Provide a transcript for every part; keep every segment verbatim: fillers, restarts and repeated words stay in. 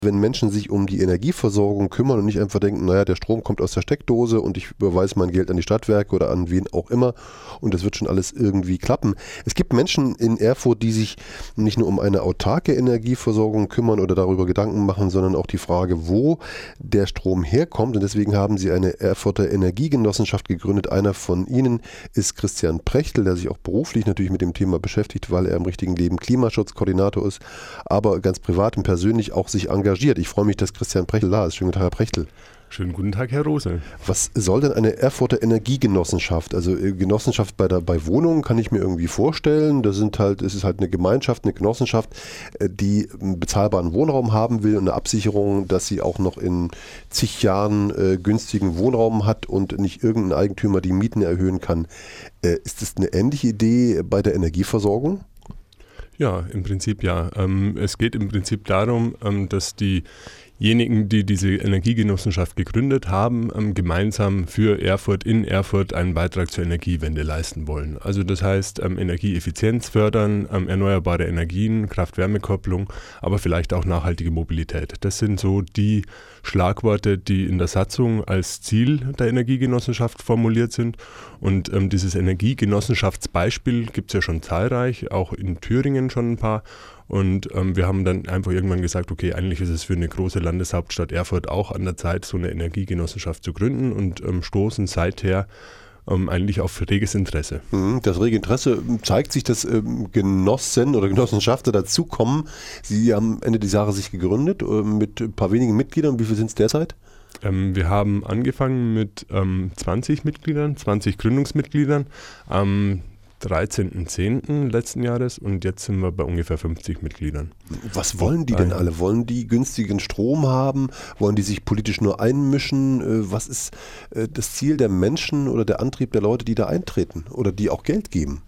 Wenn Menschen sich um die Energieversorgung kümmern und nicht einfach denken, naja, der Strom kommt aus der Steckdose und ich überweise mein Geld an die Stadtwerke oder an wen auch immer und das wird schon alles irgendwie klappen. Es gibt Menschen in Erfurt, die sich nicht nur um eine autarke Energieversorgung kümmern oder darüber Gedanken machen, sondern auch die Frage, wo der Strom herkommt. Und deswegen haben sie eine Erfurter Energiegenossenschaft gegründet. Einer von ihnen ist Christian Prechtl, der sich auch beruflich natürlich mit dem Thema beschäftigt, weil er im richtigen Leben Klimaschutzkoordinator ist, aber ganz privat und persönlich auch sich engagiert. Ich freue mich, dass Christian Prechtl da ist. Schönen guten Tag, Herr Prechtl. Schönen guten Tag, Herr Rose. Was soll denn eine Erfurter Energiegenossenschaft? Also Genossenschaft bei, der, bei Wohnungen kann ich mir irgendwie vorstellen. Das sind halt, es ist halt eine Gemeinschaft, eine Genossenschaft, die einen bezahlbaren Wohnraum haben will und eine Absicherung, dass sie auch noch in zig Jahren äh, günstigen Wohnraum hat und nicht irgendein Eigentümer die Mieten erhöhen kann. Äh, ist das eine ähnliche Idee bei der Energieversorgung? Ja, im Prinzip ja. Ähm, es geht im Prinzip darum, ähm, dass diejenigen, die diese Energiegenossenschaft gegründet haben, ähm, gemeinsam für Erfurt in Erfurt einen Beitrag zur Energiewende leisten wollen. Also das heißt ähm, Energieeffizienz fördern, ähm, erneuerbare Energien, Kraft-Wärme-Kopplung, aber vielleicht auch nachhaltige Mobilität. Das sind so die Schlagworte, die in der Satzung als Ziel der Energiegenossenschaft formuliert sind. Und ähm, dieses Energiegenossenschaftsbeispiel gibt es ja schon zahlreich, auch in Thüringen schon ein paar. Und ähm, wir haben dann einfach irgendwann gesagt, okay, eigentlich ist es für eine große Landeshauptstadt Erfurt auch an der Zeit, so eine Energiegenossenschaft zu gründen und ähm, stoßen seither ähm, eigentlich auf reges Interesse. Das rege Interesse zeigt sich, dass ähm, Genossen oder Genossenschaften dazukommen. Sie haben Ende des Jahres sich gegründet äh, mit ein paar wenigen Mitgliedern. Wie viele sind es derzeit? Ähm, wir haben angefangen mit ähm, zwanzig Mitgliedern, zwanzig Gründungsmitgliedern am dreizehnten zehnten letzten Jahres und jetzt sind wir bei ungefähr fünfzig Mitgliedern. Was wollen die denn alle? Wollen die günstigen Strom haben? Wollen die sich politisch nur einmischen? Was ist das Ziel der Menschen oder der Antrieb der Leute, die da eintreten oder die auch Geld geben?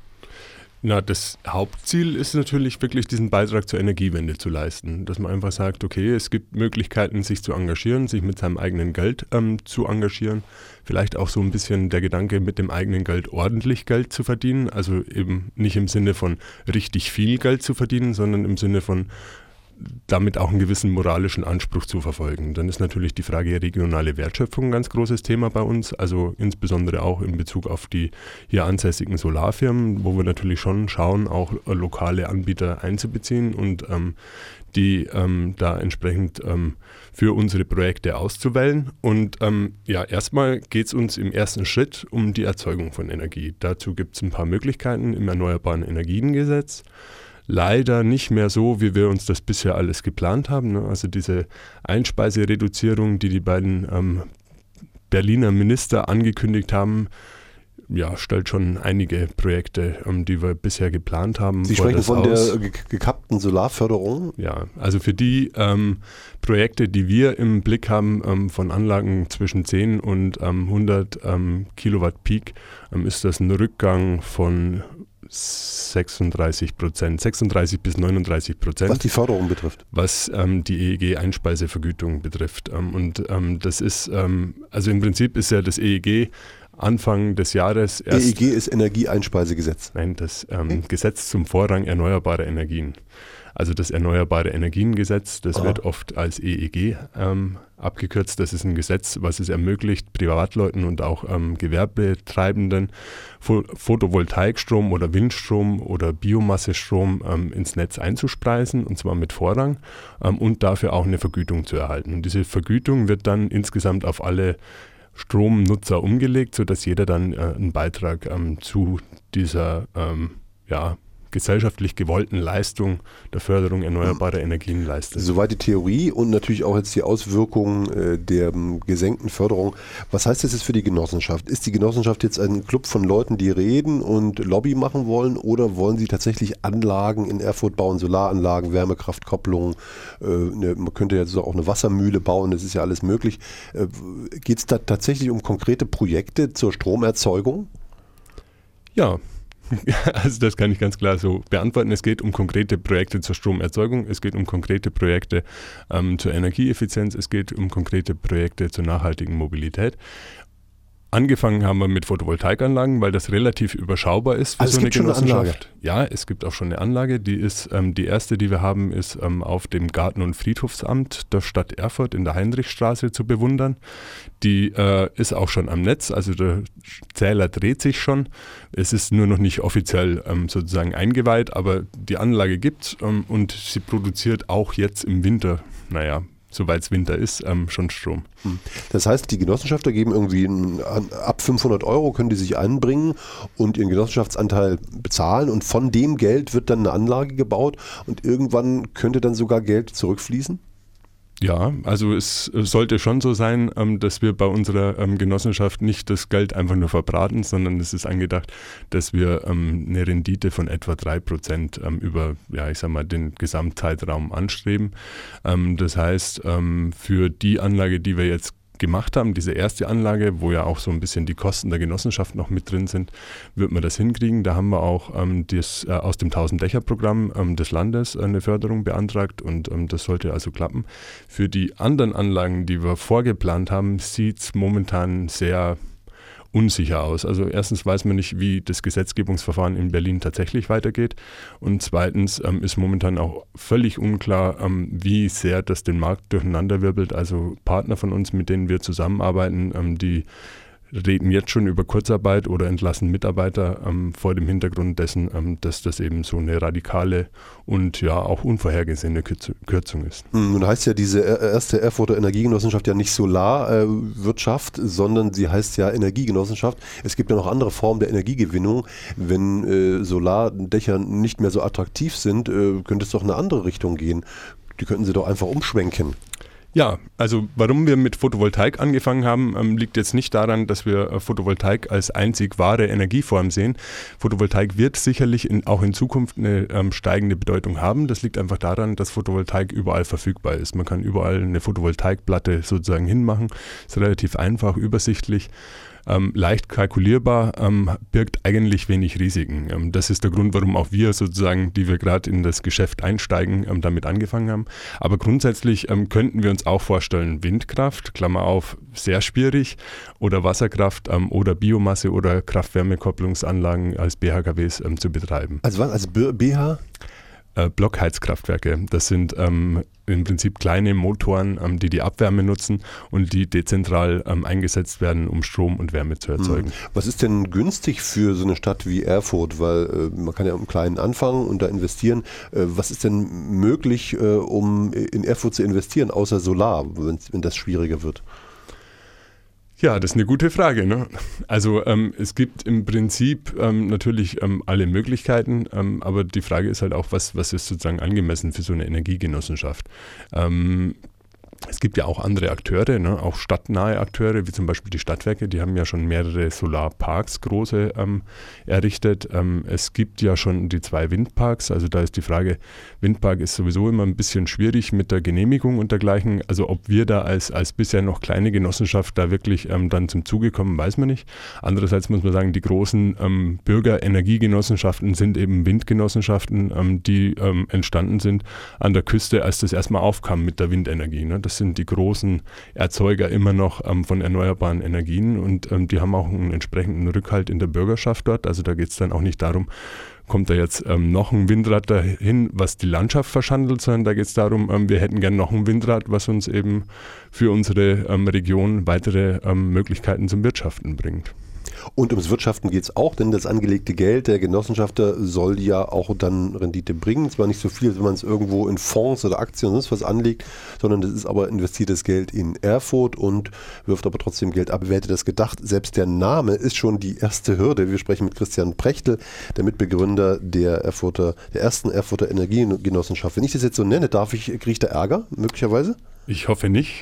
Na, das Hauptziel ist natürlich wirklich diesen Beitrag zur Energiewende zu leisten, dass man einfach sagt, okay, es gibt Möglichkeiten, sich zu engagieren, sich mit seinem eigenen Geld ähm, zu engagieren, vielleicht auch so ein bisschen der Gedanke, mit dem eigenen Geld ordentlich Geld zu verdienen, also eben nicht im Sinne von richtig viel Geld zu verdienen, sondern im Sinne von damit auch einen gewissen moralischen Anspruch zu verfolgen. Dann ist natürlich die Frage regionale Wertschöpfung ein ganz großes Thema bei uns, also insbesondere auch in Bezug auf die hier ansässigen Solarfirmen, wo wir natürlich schon schauen, auch lokale Anbieter einzubeziehen und ähm, die ähm, da entsprechend ähm, für unsere Projekte auszuwählen. Und ähm, ja, erstmal geht es uns im ersten Schritt um die Erzeugung von Energie. Dazu gibt es ein paar Möglichkeiten im Erneuerbaren Energiengesetz. Leider nicht mehr so, wie wir uns das bisher alles geplant haben. Ne? Also diese Einspeisereduzierung, die die beiden ähm, Berliner Minister angekündigt haben, ja, stellt schon einige Projekte, ähm, die wir bisher geplant haben. Sie sprechen von aus. der ge- gekappten Solarförderung? Ja, also für die ähm, Projekte, die wir im Blick haben, ähm, von Anlagen zwischen zehn und ähm, hundert ähm, Kilowatt Peak, ähm, ist das ein Rückgang von sechsunddreißig Prozent, sechsunddreißig bis neununddreißig Prozent. Was die Förderung betrifft. Was ähm, die E E G-Einspeisevergütung betrifft. Ähm, und ähm, das ist, ähm, also im Prinzip ist ja das E E G Anfang des Jahres erst... E E G ist Energieeinspeisegesetz. Nein, das ähm, okay. Gesetz zum Vorrang erneuerbarer Energien. Also das Erneuerbare Energiengesetz, das Aha. wird oft als E E G ähm, abgekürzt. Das ist ein Gesetz, was es ermöglicht, Privatleuten und auch ähm, Gewerbetreibenden Pho- Photovoltaikstrom oder Windstrom oder Biomassestrom ähm, ins Netz einzuspeisen, und zwar mit Vorrang ähm, und dafür auch eine Vergütung zu erhalten. Und diese Vergütung wird dann insgesamt auf alle Stromnutzer umgelegt, sodass jeder dann äh, einen Beitrag ähm, zu dieser ähm, ja, gesellschaftlich gewollten Leistung der Förderung erneuerbarer Energien leistet. Soweit die Theorie und natürlich auch jetzt die Auswirkungen äh, der ähm, gesenkten Förderung. Was heißt das jetzt für die Genossenschaft? Ist die Genossenschaft jetzt ein Club von Leuten, die reden und Lobby machen wollen, oder wollen sie tatsächlich Anlagen in Erfurt bauen, Solaranlagen, Wärmekraftkopplung, äh, eine, man könnte jetzt auch eine Wassermühle bauen, das ist ja alles möglich. Äh, geht es da tatsächlich um konkrete Projekte zur Stromerzeugung? Ja. Also das kann ich ganz klar so beantworten. Es geht um konkrete Projekte zur Stromerzeugung, es geht um konkrete Projekte ähm, zur Energieeffizienz, es geht um konkrete Projekte zur nachhaltigen Mobilität. Angefangen haben wir mit Photovoltaikanlagen, weil das relativ überschaubar ist für also so eine es gibt Genossenschaft. Schon eine Anlage. Ja, es gibt auch schon eine Anlage. Die ist ähm, die erste, die wir haben, ist ähm, auf dem Garten- und Friedhofsamt der Stadt Erfurt in der Heinrichstraße zu bewundern. Die äh, ist auch schon am Netz, also der Zähler dreht sich schon. Es ist nur noch nicht offiziell ähm, sozusagen eingeweiht, aber die Anlage gibt ähm, und sie produziert auch jetzt im Winter, naja, soweit es Winter ist, ähm, schon Strom. Das heißt, die Genossenschafter geben irgendwie einen, ab fünfhundert Euro können die sich einbringen und ihren Genossenschaftsanteil bezahlen und von dem Geld wird dann eine Anlage gebaut und irgendwann könnte dann sogar Geld zurückfließen? Ja, also es sollte schon so sein, dass wir bei unserer Genossenschaft nicht das Geld einfach nur verbraten, sondern es ist angedacht, dass wir eine Rendite von etwa drei Prozent über, ja, ich sag mal, den Gesamtzeitraum anstreben. Das heißt, für die Anlage, die wir jetzt gemacht haben, diese erste Anlage, wo ja auch so ein bisschen die Kosten der Genossenschaft noch mit drin sind, wird man das hinkriegen. Da haben wir auch ähm, das, äh, aus dem tausend-Dächer-Programm ähm, des Landes eine Förderung beantragt und ähm, das sollte also klappen. Für die anderen Anlagen, die wir vorgeplant haben, sieht es momentan sehr unsicher aus. Also erstens weiß man nicht, wie das Gesetzgebungsverfahren in Berlin tatsächlich weitergeht und zweitens ähm, ist momentan auch völlig unklar, ähm, wie sehr das den Markt durcheinanderwirbelt. Also Partner von uns, mit denen wir zusammenarbeiten, ähm, die reden jetzt schon über Kurzarbeit oder entlassen Mitarbeiter ähm, vor dem Hintergrund dessen, ähm, dass das eben so eine radikale und ja auch unvorhergesehene Kürzung ist. Nun heißt ja diese erste Erfurter Energiegenossenschaft ja nicht Solarwirtschaft, sondern sie heißt ja Energiegenossenschaft. Es gibt ja noch andere Formen der Energiegewinnung. Wenn äh, Solardächer nicht mehr so attraktiv sind, äh, könnte es doch in eine andere Richtung gehen. Die könnten sie doch einfach umschwenken. Ja, also warum wir mit Photovoltaik angefangen haben, ähm, liegt jetzt nicht daran, dass wir äh, Photovoltaik als einzig wahre Energieform sehen. Photovoltaik wird sicherlich in, auch in Zukunft eine ähm, steigende Bedeutung haben. Das liegt einfach daran, dass Photovoltaik überall verfügbar ist. Man kann überall eine Photovoltaikplatte sozusagen hinmachen. Ist relativ einfach, übersichtlich. Ähm, leicht kalkulierbar, ähm, birgt eigentlich wenig Risiken. Ähm, das ist der Grund, warum auch wir sozusagen, die wir gerade in das Geschäft einsteigen, ähm, damit angefangen haben. Aber grundsätzlich ähm, könnten wir uns auch vorstellen, Windkraft, Klammer auf, sehr schwierig, oder Wasserkraft ähm, oder Biomasse oder Kraft-Wärme-Kopplungsanlagen als B H K Ws ähm, zu betreiben. Also was? Als B H? Äh, Blockheizkraftwerke. Das sind ähm, im Prinzip kleine Motoren, ähm, die die Abwärme nutzen und die dezentral ähm, eingesetzt werden, um Strom und Wärme zu erzeugen. Was ist denn günstig für so eine Stadt wie Erfurt? Weil äh, man kann ja im Kleinen anfangen und da investieren. Äh, was ist denn möglich, äh, um in Erfurt zu investieren, außer Solar, wenn das schwieriger wird? Ja, das ist eine gute Frage. Ne? Also ähm, es gibt im Prinzip ähm, natürlich ähm, alle Möglichkeiten, ähm, aber die Frage ist halt auch, was, was ist sozusagen angemessen für so eine Energiegenossenschaft. Ähm, Es gibt ja auch andere Akteure, ne? Auch stadtnahe Akteure, wie zum Beispiel die Stadtwerke, die haben ja schon mehrere Solarparks große ähm, errichtet. Ähm, es gibt ja schon die zwei Windparks, also da ist die Frage, Windpark ist sowieso immer ein bisschen schwierig mit der Genehmigung und dergleichen. Also ob wir da als, als bisher noch kleine Genossenschaft da wirklich ähm, dann zum Zuge kommen, weiß man nicht. Andererseits muss man sagen, die großen ähm, Bürgerenergiegenossenschaften sind eben Windgenossenschaften, ähm, die ähm, entstanden sind an der Küste, als das erstmal aufkam mit der Windenergie. Ne? Das sind die großen Erzeuger immer noch ähm, von erneuerbaren Energien und ähm, die haben auch einen entsprechenden Rückhalt in der Bürgerschaft dort. Also da geht es dann auch nicht darum, kommt da jetzt ähm, noch ein Windrad dahin, was die Landschaft verschandelt, sondern da geht es darum, ähm, wir hätten gern noch ein Windrad, was uns eben für unsere ähm, Region weitere ähm, Möglichkeiten zum Wirtschaften bringt. Und ums Wirtschaften geht es auch, denn das angelegte Geld der Genossenschafter soll ja auch dann Rendite bringen. Zwar nicht so viel, wenn man es irgendwo in Fonds oder Aktien und sonst was anlegt, sondern das ist aber investiertes Geld in Erfurt und wirft aber trotzdem Geld ab. Wer hätte das gedacht? Selbst der Name ist schon die erste Hürde. Wir sprechen mit Christian Prechtl, der Mitbegründer der Erfurter, der ersten Erfurter Energiegenossenschaft. Wenn ich das jetzt so nenne, darf ich, kriege ich da Ärger möglicherweise? Ich hoffe nicht,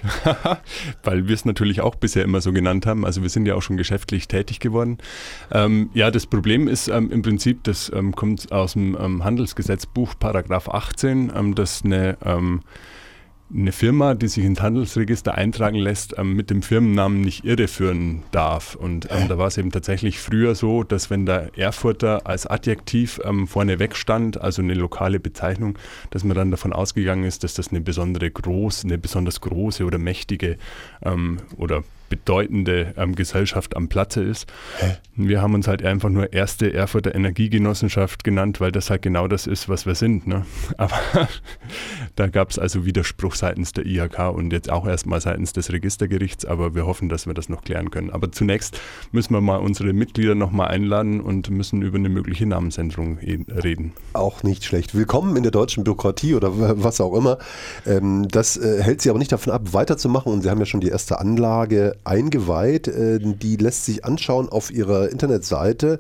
weil wir es natürlich auch bisher immer so genannt haben. Also wir sind ja auch schon geschäftlich tätig geworden. Ähm, ja, das Problem ist ähm, im Prinzip, das ähm, kommt aus dem ähm, Handelsgesetzbuch Paragraph achtzehn, ähm, dass eine, ähm, eine Firma, die sich ins Handelsregister eintragen lässt, ähm, mit dem Firmennamen nicht irreführen darf. Und ähm, da war es eben tatsächlich früher so, dass wenn der Erfurter als Adjektiv ähm, vorne weg stand, also eine lokale Bezeichnung, dass man dann davon ausgegangen ist, dass das eine besondere groß, eine besonders große oder mächtige ähm, oder bedeutende ähm, Gesellschaft am Platze ist. Hä? Wir haben uns halt einfach nur erste Erfurter Energiegenossenschaft genannt, weil das halt genau das ist, was wir sind. Ne? Aber da gab es also Widerspruch seitens der I H K und jetzt auch erstmal seitens des Registergerichts, aber wir hoffen, dass wir das noch klären können. Aber zunächst müssen wir mal unsere Mitglieder nochmal einladen und müssen über eine mögliche Namensänderung reden. Auch nicht schlecht. Willkommen in der deutschen Bürokratie oder was auch immer. Das hält Sie aber nicht davon ab, weiterzumachen und Sie haben ja schon die erste Anlage eingeweiht. Die lässt sich anschauen auf Ihrer Internetseite.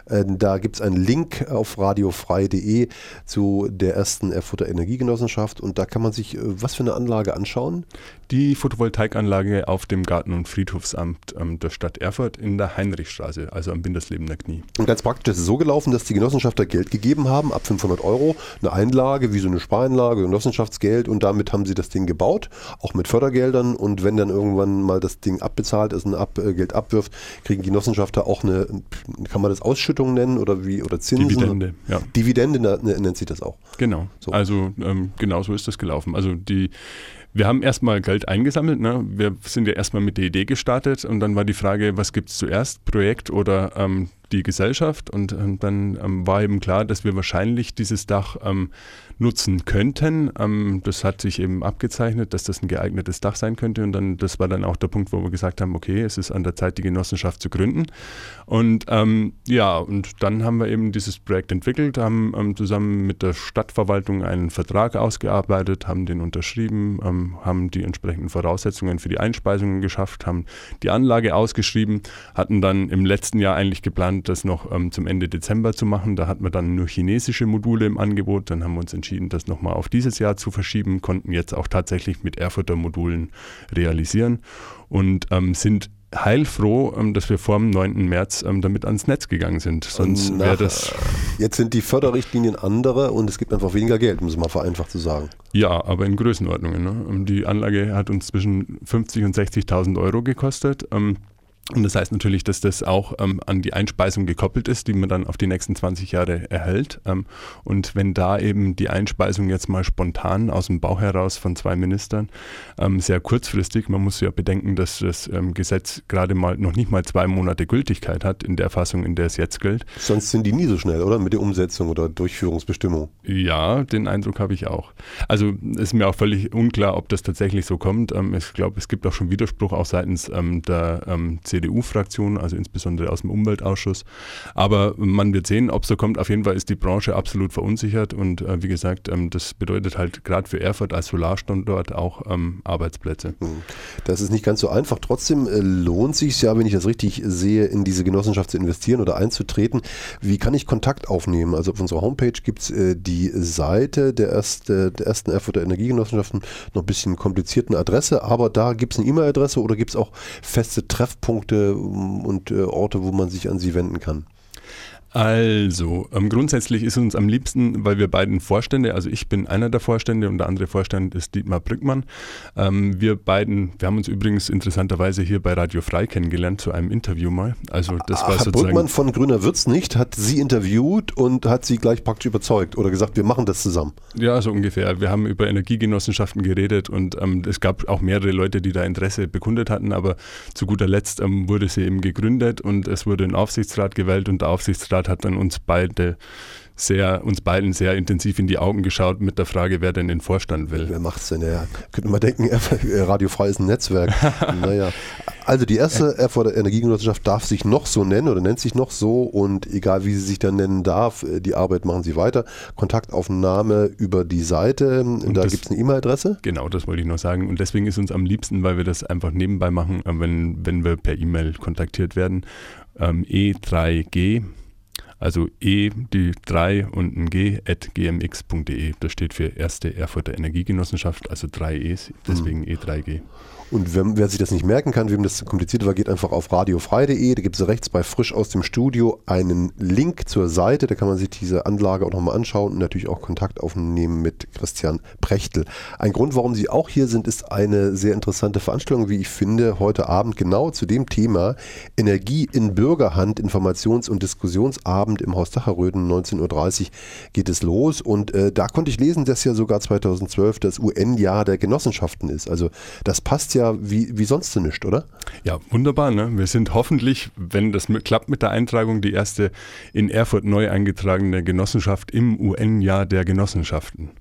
Da gibt es einen Link auf radiofrei punkt de zu der ersten Erfurter Energiegenossenschaft und da kann man sich was für eine Anlage anschauen? Die Photovoltaikanlage auf dem Garten- und Friedhofsamt ähm, der Stadt Erfurt in der Heinrichstraße, also am Binderslebener Knie. Und ganz praktisch ist es so gelaufen, dass die Genossenschafter Geld gegeben haben, ab fünfhundert Euro, eine Einlage, wie so eine Spareinlage, Genossenschaftsgeld und damit haben sie das Ding gebaut, auch mit Fördergeldern und wenn dann irgendwann mal das Ding abbezahlt ist und ab, äh, Geld abwirft, kriegen die Genossenschafter auch eine, kann man das Ausschüttung nennen oder wie, oder Zinsen? Dividende, ja. Dividende nennt sich das auch. Genau, so. also ähm, genau so ist das gelaufen. Also die Wir haben erstmal Geld eingesammelt, ne? Wir sind ja erstmal mit der Idee gestartet und dann war die Frage, was gibt es zuerst, Projekt oder ähm, die Gesellschaft und, und dann ähm, war eben klar, dass wir wahrscheinlich dieses Dach ähm, nutzen könnten. Ähm, das hat sich eben abgezeichnet, dass das ein geeignetes Dach sein könnte und dann das war dann auch der Punkt, wo wir gesagt haben, okay, es ist an der Zeit, die Genossenschaft zu gründen und ähm, ja, und dann haben wir eben dieses Projekt entwickelt, haben ähm, zusammen mit der Stadtverwaltung einen Vertrag ausgearbeitet, haben den unterschrieben, ähm, haben die entsprechenden Voraussetzungen für die Einspeisungen geschafft, haben die Anlage ausgeschrieben, hatten dann im letzten Jahr eigentlich geplant, das noch ähm, zum Ende Dezember zu machen. Da hatten wir dann nur chinesische Module im Angebot. Dann haben wir uns entschieden, das nochmal auf dieses Jahr zu verschieben, konnten jetzt auch tatsächlich mit Erfurter Modulen realisieren und ähm, sind heilfroh, ähm, dass wir vor dem neunten März ähm, damit ans Netz gegangen sind. Sonst wäre das... Jetzt sind die Förderrichtlinien andere und es gibt einfach weniger Geld, um es mal vereinfacht zu sagen. Ja, aber in Größenordnungen. Ne? Die Anlage hat uns zwischen fünfzigtausend und sechzigtausend Euro gekostet. Ähm, Und das heißt natürlich, dass das auch ähm, an die Einspeisung gekoppelt ist, die man dann auf die nächsten zwanzig Jahre erhält. Ähm, und wenn da eben die Einspeisung jetzt mal spontan aus dem Bauch heraus von zwei Ministern ähm, sehr kurzfristig, man muss ja bedenken, dass das ähm, Gesetz gerade mal noch nicht mal zwei Monate Gültigkeit hat in der Fassung, in der es jetzt gilt. Sonst sind die nie so schnell, oder? Mit der Umsetzung oder Durchführungsbestimmung. Ja, den Eindruck habe ich auch. Also ist mir auch völlig unklar, ob das tatsächlich so kommt. Ähm, ich glaube, es gibt auch schon Widerspruch auch seitens ähm, der ähm, C D U-Fraktion, also insbesondere aus dem Umweltausschuss. Aber man wird sehen, ob es so kommt. Auf jeden Fall ist die Branche absolut verunsichert und äh, wie gesagt, ähm, das bedeutet halt gerade für Erfurt als Solarstandort auch ähm, Arbeitsplätze. Das ist nicht ganz so einfach. Trotzdem äh, lohnt sich es ja, wenn ich das richtig sehe, in diese Genossenschaft zu investieren oder einzutreten. Wie kann ich Kontakt aufnehmen? Also auf unserer Homepage gibt es äh, die Seite der, erste, der ersten Erfurter Energiegenossenschaften, noch ein bisschen komplizierten Adresse, aber da gibt es eine E-Mail-Adresse oder gibt es auch feste Treffpunkte und äh, Orte, wo man sich an sie wenden kann? Also, ähm, grundsätzlich ist uns am liebsten, weil wir beiden Vorstände, also ich bin einer der Vorstände und der andere Vorstand ist Dietmar Brückmann. Ähm, wir beiden, wir haben uns übrigens interessanterweise hier bei Radio Frei kennengelernt zu einem Interview mal. Also das Ach, war Herr sozusagen. Brückmann von Grüner wird's nicht, hat Sie interviewt und hat Sie gleich praktisch überzeugt oder gesagt, wir machen das zusammen. Ja, so ungefähr. Wir haben über Energiegenossenschaften geredet und ähm, es gab auch mehrere Leute, die da Interesse bekundet hatten, aber zu guter Letzt ähm, wurde sie eben gegründet und es wurde ein Aufsichtsrat gewählt und der Aufsichtsrat hat dann uns beide sehr, uns beiden sehr intensiv in die Augen geschaut mit der Frage, wer denn den Vorstand will. Wer macht's denn? Ja, könnte man denken, Radio Frei ist ein Netzwerk. Naja. Also die erste Erfurter Energiegenossenschaft darf sich noch so nennen oder nennt sich noch so und egal wie sie sich dann nennen darf, die Arbeit machen sie weiter. Kontaktaufnahme über die Seite, und da gibt es eine E-Mail-Adresse. Genau, das wollte ich noch sagen und deswegen ist uns am liebsten, weil wir das einfach nebenbei machen, wenn, wenn wir per E-Mail kontaktiert werden, ähm, E drei G, also E, die drei und ein G, at g m x punkt de. Das steht für Erste Erfurter Energiegenossenschaft, also drei E's, deswegen mhm. E drei G. Und wenn, wer sich das nicht merken kann, wem das zu kompliziert war, geht einfach auf radiofrei punkt de. Da gibt es rechts bei Frisch aus dem Studio einen Link zur Seite. Da kann man sich diese Anlage auch nochmal anschauen und natürlich auch Kontakt aufnehmen mit Christian Prechtl. Ein Grund, warum Sie auch hier sind, ist eine sehr interessante Veranstaltung, wie ich finde, heute Abend genau zu dem Thema Energie in Bürgerhand, Informations- und Diskussionsabend im Haus Dacherröden, neunzehn Uhr dreißig geht es los. Und äh, da konnte ich lesen, dass ja sogar zweitausendzwölf das U N-Jahr der Genossenschaften ist. Also das passt ja ja wie, wie sonst nichts, oder? Ja, wunderbar. Ne? Wir sind hoffentlich, wenn das mit, klappt mit der Eintragung, die erste in Erfurt neu eingetragene Genossenschaft im U N-Jahr der Genossenschaften.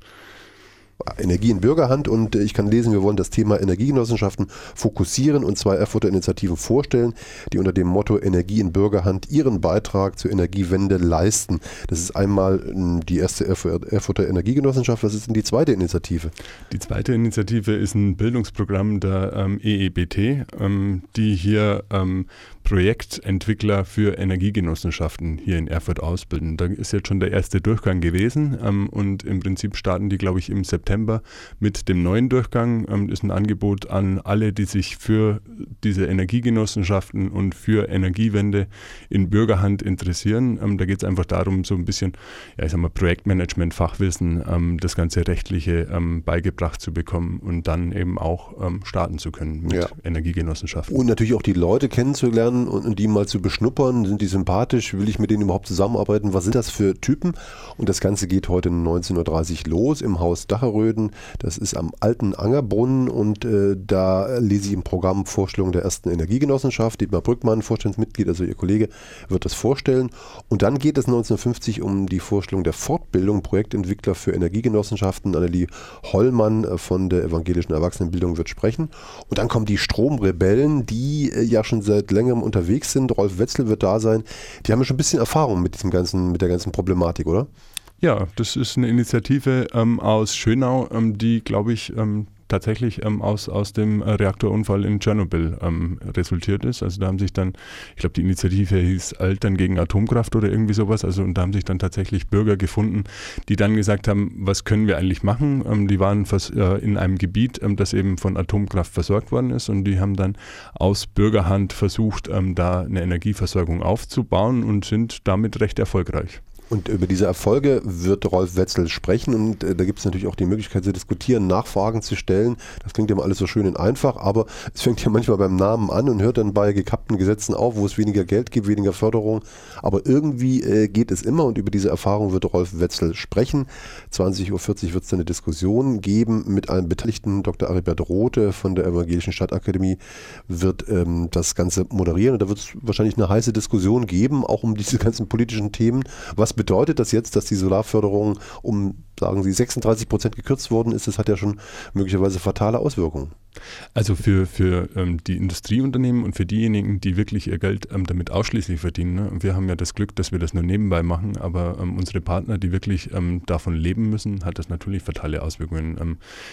Energie in Bürgerhand, und ich kann lesen, wir wollen das Thema Energiegenossenschaften fokussieren und zwei Erfurter Initiativen vorstellen, die unter dem Motto Energie in Bürgerhand ihren Beitrag zur Energiewende leisten. Das ist einmal die erste Erfurter Energiegenossenschaft. Was ist denn die zweite Initiative? Die zweite Initiative ist ein Bildungsprogramm der ähm, E E B T, ähm, die hier ähm, Projektentwickler für Energiegenossenschaften hier in Erfurt ausbilden. Da ist jetzt schon der erste Durchgang gewesen ähm, und im Prinzip starten die, glaube ich, im September mit dem neuen Durchgang. Ähm, das ist ein Angebot an alle, die sich für diese Energiegenossenschaften und für Energiewende in Bürgerhand interessieren. Ähm, da geht es einfach darum, so ein bisschen, ja, ich sag mal, Projektmanagement, Fachwissen, ähm, das ganze Rechtliche ähm, beigebracht zu bekommen und dann eben auch ähm, starten zu können mit ja. Energiegenossenschaften. Und natürlich auch die Leute kennenzulernen und, und die mal zu beschnuppern. Sind die sympathisch? Will ich mit denen überhaupt zusammenarbeiten? Was sind das für Typen? Und das Ganze geht heute neunzehn Uhr dreißig los im Haus Dacheröden. Das ist am alten Angerbrunnen, und äh, da lese ich im Programm Vorstellung der ersten Energiegenossenschaft. Dietmar Brückmann, Vorstandsmitglied, also Ihr Kollege, wird das vorstellen. Und dann geht es neunzehnhundertfünfzig um die Vorstellung der Fortbildung Projektentwickler für Energiegenossenschaften. Annelie Hollmann von der evangelischen Erwachsenenbildung wird sprechen. Und dann kommen die Stromrebellen, die äh, ja schon seit längerem unterwegs sind. Rolf Wetzel wird da sein. Die haben ja schon ein bisschen Erfahrung mit diesem ganzen, mit der ganzen Problematik, oder? Ja, das ist eine Initiative ähm, aus Schönau, ähm, die, glaube ich, ähm, tatsächlich ähm, aus, aus dem Reaktorunfall in Tschernobyl ähm, resultiert ist. Also da haben sich dann, ich glaube, die Initiative hieß Altern gegen Atomkraft oder irgendwie sowas. Also und da haben sich dann tatsächlich Bürger gefunden, die dann gesagt haben, was können wir eigentlich machen? Ähm, die waren vers- äh, in einem Gebiet, ähm, das eben von Atomkraft versorgt worden ist, und die haben dann aus Bürgerhand versucht, ähm, da eine Energieversorgung aufzubauen und sind damit recht erfolgreich. Und über diese Erfolge wird Rolf Wetzel sprechen, und äh, da gibt es natürlich auch die Möglichkeit zu diskutieren, Nachfragen zu stellen. Das klingt ja immer alles so schön und einfach, aber es fängt ja manchmal beim Namen an und hört dann bei gekappten Gesetzen auf, wo es weniger Geld gibt, weniger Förderung. Aber irgendwie äh, geht es immer, und über diese Erfahrung wird Rolf Wetzel sprechen. zwanzig Uhr vierzig wird es eine Diskussion geben mit einem Beteiligten. Doktor Aribert Rothe von der Evangelischen Stadtakademie wird ähm, das Ganze moderieren, und da wird es wahrscheinlich eine heiße Diskussion geben, auch um diese ganzen politischen Themen. Was bedeutet das jetzt, dass die Solarförderung um, sagen Sie, sechsunddreißig Prozent gekürzt worden ist? Das hat ja schon möglicherweise fatale Auswirkungen. Also für, für ähm, die Industrieunternehmen und für diejenigen, die wirklich ihr Geld ähm, damit ausschließlich verdienen. Ne? Wir haben ja das Glück, dass wir das nur nebenbei machen, aber ähm, unsere Partner, die wirklich ähm, davon leben müssen, hat das natürlich fatale Auswirkungen. Ähm,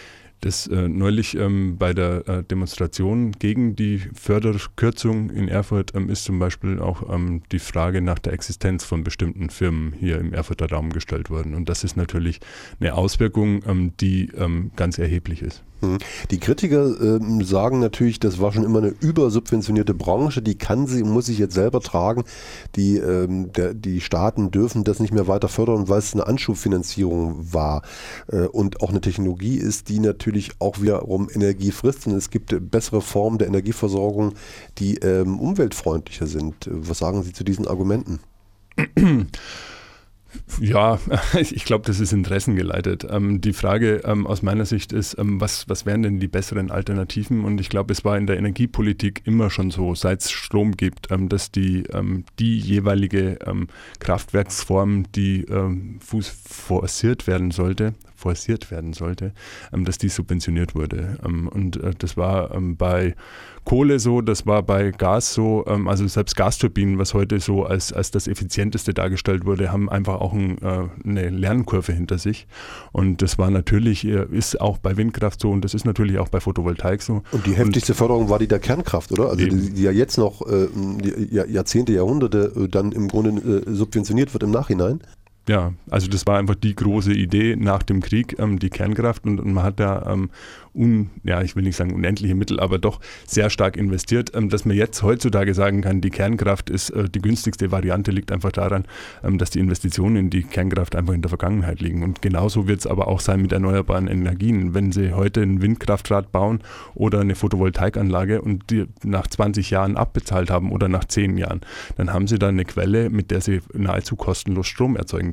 Das äh, neulich ähm, bei der äh, Demonstration gegen die Förderkürzung in Erfurt ähm, ist zum Beispiel auch ähm, die Frage nach der Existenz von bestimmten Firmen hier im Erfurter Raum gestellt worden. Und das ist natürlich eine Auswirkung, ähm, die ähm, ganz erheblich ist. Die Kritiker ähm, sagen natürlich, das war schon immer eine übersubventionierte Branche, die kann sie und muss sich jetzt selber tragen. Die, ähm, der, die Staaten dürfen das nicht mehr weiter fördern, weil es eine Anschubfinanzierung war äh, und auch eine Technologie ist, die natürlich auch wiederum Energie frisst, und es gibt bessere Formen der Energieversorgung, die ähm, umweltfreundlicher sind. Was sagen Sie zu diesen Argumenten? Ja, ich glaube, das ist interessengeleitet. Ähm, die Frage ähm, aus meiner Sicht ist, ähm, was, was wären denn die besseren Alternativen? Und ich glaube, es war in der Energiepolitik immer schon so, seit es Strom gibt, ähm, dass die, ähm, die jeweilige ähm, Kraftwerksform, die ähm, forciert werden sollte, forciert werden sollte, ähm, dass die subventioniert wurde. Ähm, und äh, das war ähm, bei Kohle so, das war bei Gas so, ähm, also selbst Gasturbinen, was heute so als, als das Effizienteste dargestellt wurde, haben einfach auch ein, äh, eine Lernkurve hinter sich. Und das war natürlich, äh, ist auch bei Windkraft so, und das ist natürlich auch bei Photovoltaik so. Und die heftigste und Förderung war die der Kernkraft, oder? Also die, die ja jetzt noch äh, die Jahrzehnte, Jahrhunderte äh, dann im Grunde äh, subventioniert wird im Nachhinein. Ja, also das war einfach die große Idee nach dem Krieg, ähm, die Kernkraft, und, und man hat da ähm, un, ja, ich will nicht sagen unendliche Mittel, aber doch sehr stark investiert, ähm, dass man jetzt heutzutage sagen kann, die Kernkraft ist äh, die günstigste Variante, liegt einfach daran, ähm, dass die Investitionen in die Kernkraft einfach in der Vergangenheit liegen. Und genauso wird es aber auch sein mit erneuerbaren Energien. Wenn Sie heute ein Windkraftrad bauen oder eine Photovoltaikanlage und die nach zwanzig Jahren abbezahlt haben oder nach zehn Jahren, dann haben Sie da eine Quelle, mit der Sie nahezu kostenlos Strom erzeugen können.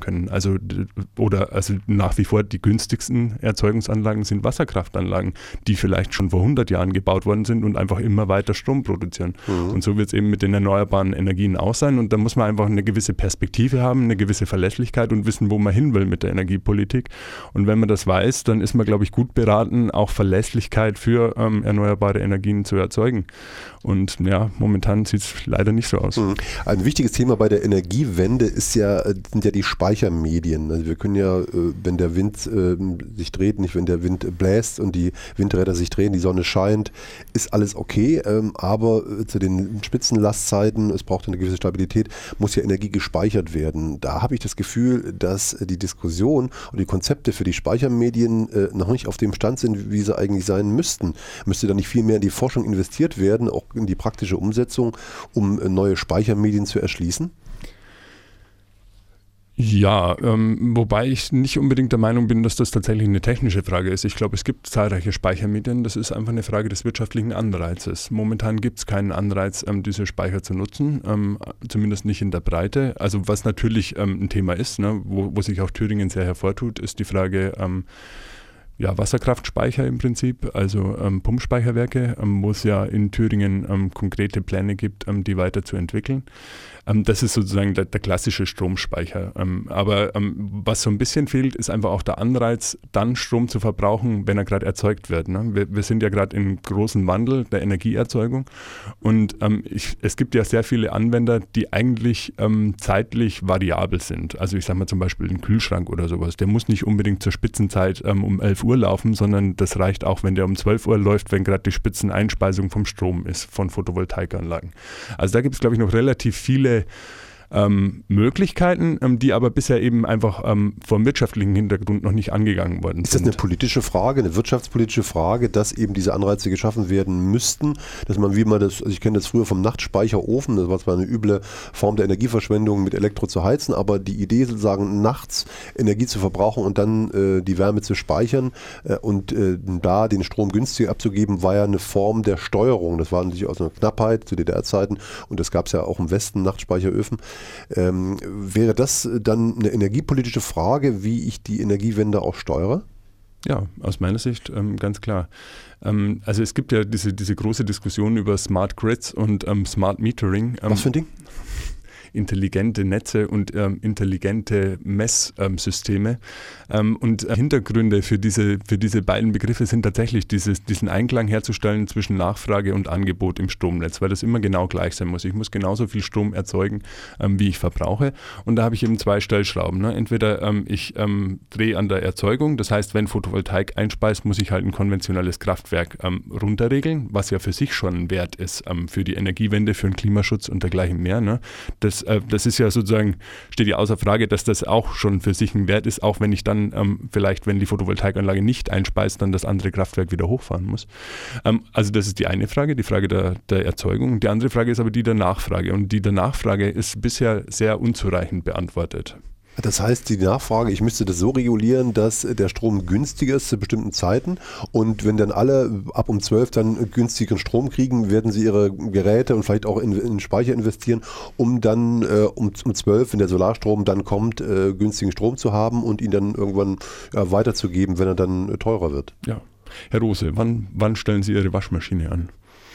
können. Also oder also nach wie vor die günstigsten Erzeugungsanlagen sind Wasserkraftanlagen, die vielleicht schon vor hundert Jahren gebaut worden sind und einfach immer weiter Strom produzieren. Mhm. Und so wird es eben mit den erneuerbaren Energien auch sein. Und da muss man einfach eine gewisse Perspektive haben, eine gewisse Verlässlichkeit und wissen, wo man hin will mit der Energiepolitik. Und wenn man das weiß, dann ist man, glaube ich, gut beraten, auch Verlässlichkeit für ähm, erneuerbare Energien zu erzeugen. Und ja, momentan sieht es leider nicht so aus. Mhm. Ein wichtiges Thema bei der Energiewende ist ja, sind ja die Speichermedien. Also wir können ja, wenn der Wind äh, sich dreht, nicht wenn der Wind bläst und die Windräder sich drehen, die Sonne scheint, ist alles okay. Ähm, aber zu den Spitzenlastzeiten, es braucht eine gewisse Stabilität, muss ja Energie gespeichert werden. Da habe ich das Gefühl, dass die Diskussion und die Konzepte für die Speichermedien äh, noch nicht auf dem Stand sind, wie sie eigentlich sein müssten. Müsste da nicht viel mehr in die Forschung investiert werden, auch in die praktische Umsetzung, um äh, neue Speichermedien zu erschließen? Ja, ähm, wobei ich nicht unbedingt der Meinung bin, dass das tatsächlich eine technische Frage ist. Ich glaube, es gibt zahlreiche Speichermedien. Das ist einfach eine Frage des wirtschaftlichen Anreizes. Momentan gibt es keinen Anreiz, ähm, diese Speicher zu nutzen, ähm, zumindest nicht in der Breite. Also was natürlich ähm, ein Thema ist, ne, wo, wo sich auch Thüringen sehr hervortut, ist die Frage, ähm, ja, Wasserkraftspeicher im Prinzip, also ähm, Pumpspeicherwerke, ähm, wo es ja in Thüringen ähm, konkrete Pläne gibt, ähm, die weiterzuentwickeln. Ähm, das ist sozusagen der, der klassische Stromspeicher. Ähm, aber ähm, was so ein bisschen fehlt, ist einfach auch der Anreiz, dann Strom zu verbrauchen, wenn er gerade erzeugt wird. Ne? Wir, wir sind ja gerade in großen Wandel der Energieerzeugung und ähm, ich, es gibt ja sehr viele Anwender, die eigentlich ähm, zeitlich variabel sind. Also ich sage mal zum Beispiel ein Kühlschrank oder sowas, der muss nicht unbedingt zur Spitzenzeit ähm, um elf Uhr laufen, sondern das reicht auch, wenn der um zwölf Uhr läuft, wenn gerade die Spitzeneinspeisung vom Strom ist, von Photovoltaikanlagen. Also da gibt es, glaube ich, noch relativ viele Ähm, Möglichkeiten, ähm, die aber bisher eben einfach ähm, vom wirtschaftlichen Hintergrund noch nicht angegangen worden sind. Ist das eine politische Frage, eine wirtschaftspolitische Frage, dass eben diese Anreize geschaffen werden müssten, dass man, wie man das, also ich kenne das früher vom Nachtspeicherofen, das war zwar eine üble Form der Energieverschwendung, mit Elektro zu heizen, aber die Idee sozusagen nachts Energie zu verbrauchen und dann äh, die Wärme zu speichern äh, und äh, da den Strom günstiger abzugeben, war ja eine Form der Steuerung. Das war natürlich aus einer Knappheit zu D D R-Zeiten und das gab es ja auch im Westen, Nachtspeicheröfen. Ähm, wäre das dann eine energiepolitische Frage, wie ich die Energiewende auch steuere? Ja, aus meiner Sicht ähm, ganz klar. Ähm, also es gibt ja diese, diese große Diskussion über Smart Grids und ähm, Smart Metering. Ähm, Was für ein Ding? Intelligente Netze und ähm, intelligente Messsysteme. Ähm, und äh, Hintergründe für diese, für diese beiden Begriffe sind tatsächlich dieses, diesen Einklang herzustellen zwischen Nachfrage und Angebot im Stromnetz, weil das immer genau gleich sein muss. Ich muss genauso viel Strom erzeugen, ähm, wie ich verbrauche. Und da habe ich eben zwei Stellschrauben. Ne? Entweder ähm, ich ähm, drehe an der Erzeugung, das heißt, wenn Photovoltaik einspeist, muss ich halt ein konventionelles Kraftwerk ähm, runterregeln, was ja für sich schon ein Wert ist ähm, für die Energiewende, für den Klimaschutz und dergleichen mehr. Ne? Das Das ist ja sozusagen, steht ja außer Frage, dass das auch schon für sich ein Wert ist, auch wenn ich dann ähm, vielleicht, wenn die Photovoltaikanlage nicht einspeist, dann das andere Kraftwerk wieder hochfahren muss. Ähm, also das ist die eine Frage, die Frage der, der Erzeugung. Die andere Frage ist aber die der Nachfrage. Und die der Nachfrage ist bisher sehr unzureichend beantwortet. Das heißt, die Nachfrage, ich müsste das so regulieren, dass der Strom günstiger ist zu bestimmten Zeiten und wenn dann alle ab um zwölf dann günstigeren Strom kriegen, werden sie ihre Geräte und vielleicht auch in, in Speicher investieren, um dann äh, um, um zwölf, wenn der Solarstrom dann kommt, äh, günstigen Strom zu haben und ihn dann irgendwann äh, weiterzugeben, wenn er dann äh, teurer wird. Ja. Herr Rose, wann, wann stellen Sie Ihre Waschmaschine an?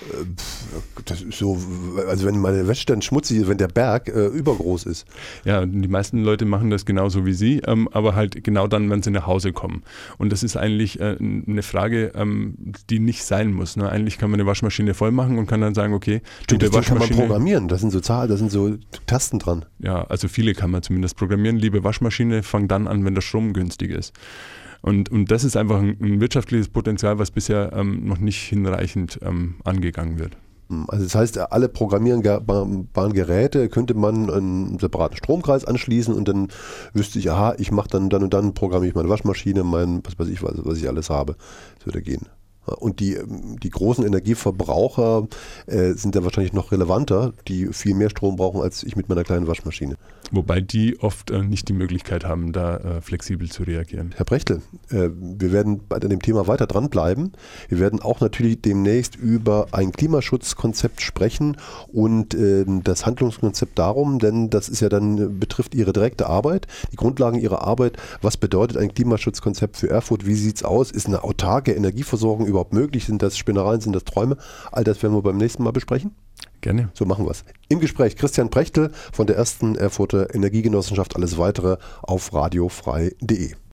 Das ist so, also wenn meine Wäsche dann schmutzig ist, wenn der Berg äh, übergroß ist. Ja, die meisten Leute machen das genauso wie Sie, ähm, aber halt genau dann, wenn sie nach Hause kommen. Und das ist eigentlich äh, eine Frage, ähm, die nicht sein muss. Ne? Eigentlich kann man eine Waschmaschine voll machen und kann dann sagen, okay, Stimmt, das kann man programmieren, da sind so Zahlen, da sind so Tasten dran. Ja, also viele kann man zumindest programmieren. Liebe Waschmaschine, fang dann an, wenn der Strom günstig ist. Und, und das ist einfach ein, ein wirtschaftliches Potenzial, was bisher ähm, noch nicht hinreichend ähm, angegangen wird. Also das heißt, alle programmierbaren Geräte könnte man einen separaten Stromkreis anschließen und dann wüsste ich, aha, ich mache dann dann und dann, programmiere ich meine Waschmaschine, mein, was weiß ich, was, was ich alles habe. Das würde gehen. Und die, die großen Energieverbraucher äh, sind ja wahrscheinlich noch relevanter, die viel mehr Strom brauchen als ich mit meiner kleinen Waschmaschine. Wobei die oft äh, nicht die Möglichkeit haben, da äh, flexibel zu reagieren. Herr Prechtel, äh, wir werden bei dem Thema weiter dranbleiben. Wir werden auch natürlich demnächst über ein Klimaschutzkonzept sprechen und äh, das Handlungskonzept darum, denn das ist ja dann, betrifft Ihre direkte Arbeit, die Grundlagen Ihrer Arbeit. Was bedeutet ein Klimaschutzkonzept für Erfurt? Wie sieht es aus? Ist eine autarke Energieversorgung überhaupt möglich? Sind das Spinnereien? Sind das Träume? All das werden wir beim nächsten Mal besprechen. Gerne. So machen wir es. Im Gespräch Christian Prechtel von der ersten Erfurter Energiegenossenschaft. Alles weitere auf radiofrei punkt de.